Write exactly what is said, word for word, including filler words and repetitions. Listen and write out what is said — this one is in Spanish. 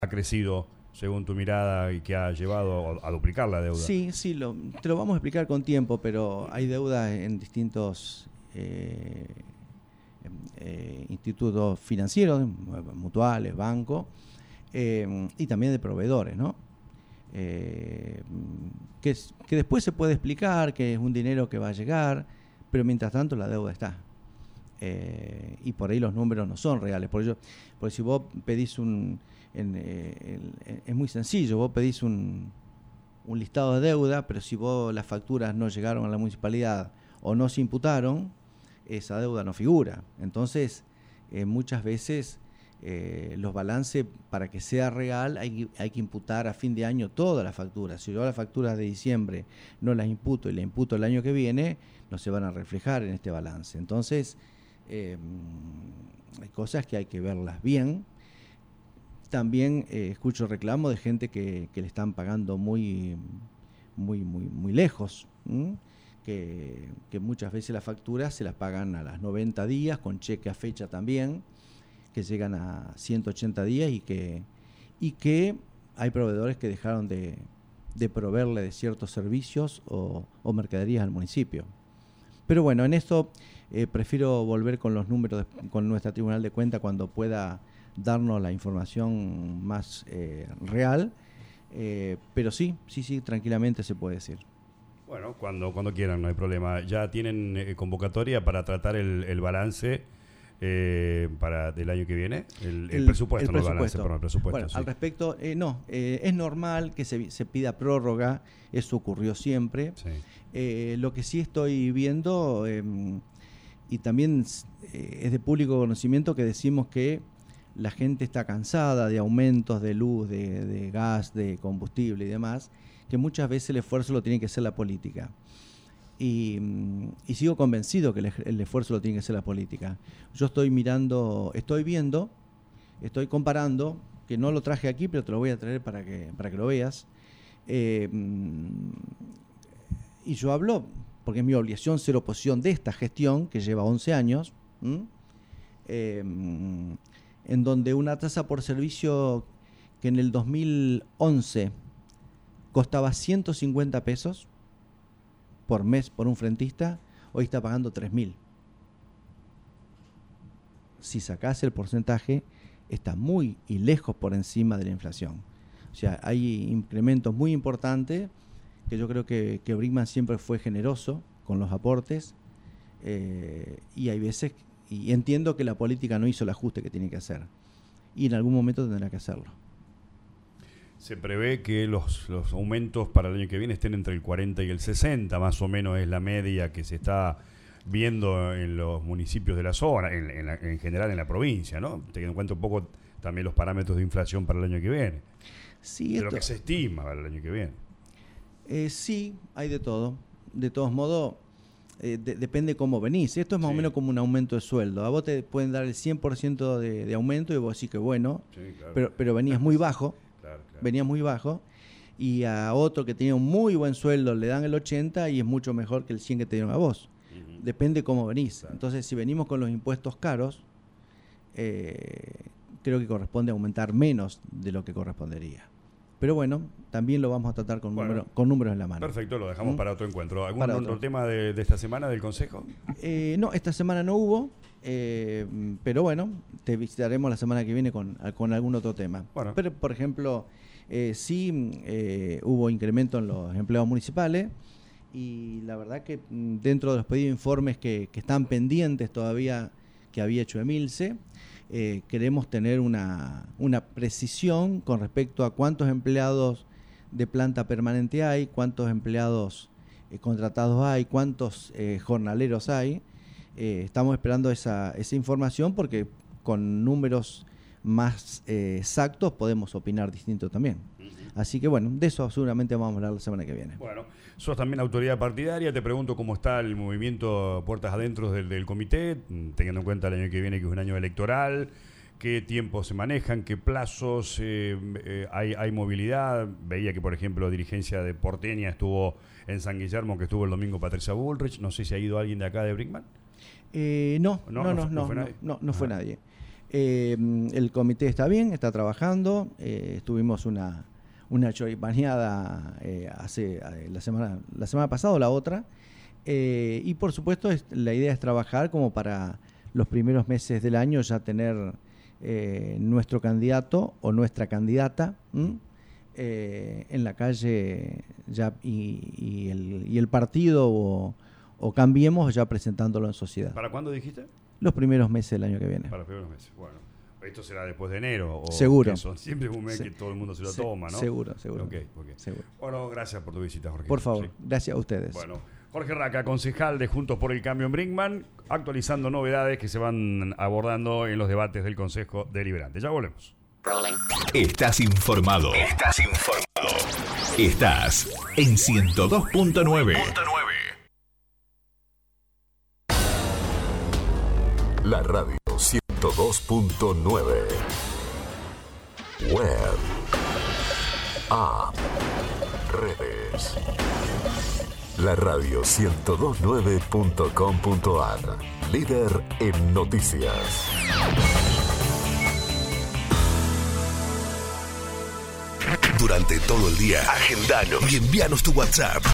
ha crecido según tu mirada y que ha llevado a duplicar la deuda? Sí, sí, lo, te lo vamos a explicar con tiempo, pero hay deuda en distintos eh, eh, institutos financieros, mutuales, bancos, eh, y también de proveedores, ¿no? Eh, que, que después se puede explicar que es un dinero que va a llegar, pero mientras tanto la deuda está. Eh, y por ahí los números no son reales. Por ello, porque si vos pedís un... En, eh, el, es muy sencillo, vos pedís un, un listado de deuda, pero si vos las facturas no llegaron a la municipalidad o no se imputaron, esa deuda no figura. Entonces, eh, muchas veces eh, los balances, para que sea real, hay, hay que imputar a fin de año todas las facturas. Si yo las facturas de diciembre no las imputo y las imputo el año que viene, no se van a reflejar en este balance. Entonces, eh, hay cosas que hay que verlas bien. También eh, escucho reclamos de gente que, que le están pagando muy, muy, muy, muy lejos, que, que muchas veces las facturas se las pagan a las noventa días, con cheque a fecha también, que llegan a ciento ochenta días y que, y que hay proveedores que dejaron de, de proveerle de ciertos servicios o, o mercaderías al municipio. Pero bueno, en esto eh, prefiero volver con los números, de, con nuestra Tribunal de Cuentas cuando pueda darnos la información más eh, real, eh, pero sí, sí, sí, tranquilamente se puede decir. Bueno, cuando, cuando quieran, no hay problema. ¿Ya tienen eh, convocatoria para tratar el, el balance eh, para del año que viene? El, el, el presupuesto, el no el balance, presupuesto. perdón, el presupuesto. Bueno, sí. Al respecto, eh, no, eh, es normal que se, se pida prórroga, eso ocurrió siempre. Sí. Eh, lo que sí estoy viendo, eh, y también eh, es de público conocimiento, que decimos que la gente está cansada de aumentos de luz, de, de gas, de combustible y demás, que muchas veces el esfuerzo lo tiene que hacer la política. Y, y sigo convencido que el, el esfuerzo lo tiene que hacer la política. Yo estoy mirando, estoy viendo, estoy comparando, que no lo traje aquí, pero te lo voy a traer para que, para que lo veas. Eh, y yo hablo, porque es mi obligación ser oposición de esta gestión, que lleva once años, eh, en donde una tasa por servicio que en el dos mil once costaba ciento cincuenta pesos por mes por un frentista, hoy está pagando tres mil. Si sacás el porcentaje, está muy y lejos por encima de la inflación. O sea, hay incrementos muy importantes, que yo creo que, que Brinkman siempre fue generoso con los aportes, eh, y hay veces... Y entiendo que la política no hizo el ajuste que tiene que hacer. Y en algún momento tendrá que hacerlo. Se prevé que los, los aumentos para el año que viene estén entre el cuarenta y el sesenta, más o menos es la media que se está viendo en los municipios de la zona, en, en, la, en general en la provincia, ¿no? Teniendo en cuenta un poco también los parámetros de inflación para el año que viene. Sí, de esto, lo que se estima para el año que viene. Eh, sí, hay de todo. De todos modos... Eh, de, depende cómo venís. Esto es más sí. o menos como un aumento de sueldo. A vos te pueden dar el cien por ciento de, de aumento y vos decís que bueno, sí, claro. pero, pero venías muy bajo, claro, claro. venías muy bajo, y a otro que tenía un muy buen sueldo le dan el ochenta y es mucho mejor que el cien que te dieron a vos. Uh-huh. Depende cómo venís. Claro. Entonces, si venimos con los impuestos caros, eh, creo que corresponde aumentar menos de lo que correspondería. Pero bueno, también lo vamos a tratar con, bueno, número, con números en la mano. Perfecto, lo dejamos ¿Mm? para otro encuentro. ¿Algún para otro, otro tema de, de esta semana del Consejo? Eh, no, esta semana no hubo, eh, pero bueno, te visitaremos la semana que viene con, con algún otro tema. Bueno. Pero, por ejemplo, eh, sí eh, hubo incremento en los empleados municipales, y la verdad que dentro de los pedidos de informes que, que están pendientes todavía que había hecho Emilce, Eh, queremos tener una, una precisión con respecto a cuántos empleados de planta permanente hay, cuántos empleados eh, contratados hay, cuántos eh, jornaleros hay. Eh, estamos esperando esa, esa información porque con números más eh, exactos podemos opinar distinto también. Así que bueno, de eso seguramente vamos a hablar la semana que viene. Bueno, sos también autoridad partidaria, te pregunto cómo está el movimiento puertas adentro del, del comité, teniendo en cuenta el año que viene que es un año electoral, qué tiempos se manejan, qué plazos, eh, eh, hay, hay movilidad. Veía que, por ejemplo, dirigencia de Porteña estuvo en San Guillermo, que estuvo el domingo Patricia Bullrich, no sé si ha ido alguien de acá de Brinkman. Eh, no, no, no, no, no, no, fue no, nadie. no, no fue nadie. Eh, el comité está bien, está trabajando. Eh, tuvimos una, una choripaneada eh, hace eh, la semana, la semana pasada o la otra. Eh, y por supuesto es, la idea es trabajar como para los primeros meses del año ya tener eh, nuestro candidato o nuestra candidata eh, en la calle ya y, y, el, y el partido o, o Cambiemos ya presentándolo en sociedad. ¿Para cuándo dijiste? Los primeros meses del año que viene. Para los primeros meses, bueno. ¿Esto será después de enero? O seguro. Eso? Siempre es un mes Se, que todo el mundo se lo se, toma, ¿no? Seguro, seguro. Okay, okay. seguro. Bueno, gracias por tu visita, Jorge. Por favor, sí. Gracias a ustedes. Bueno, Jorge Raca, concejal de Juntos por el Cambio en Brinkman, actualizando novedades que se van abordando en los debates del Consejo Deliberante. Ya volvemos. Estás informado. Estás informado. Estás en ciento dos punto nueve. La radio ciento dos punto nueve. Web. App. Redes. La radio ciento dos punto nueve punto com punto ar. Líder en noticias. Durante todo el día, agendanos y envíanos tu WhatsApp